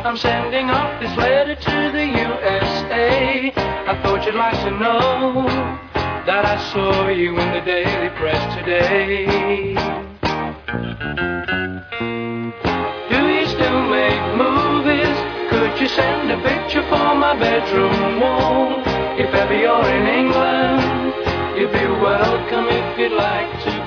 I'm sending off this letter to the USA. I thought you'd like to know that I saw you in the daily press today. Do you still make movies? Could you send a picture for my bedroom wall? If ever you're in England, you'd be welcome if you'd like to.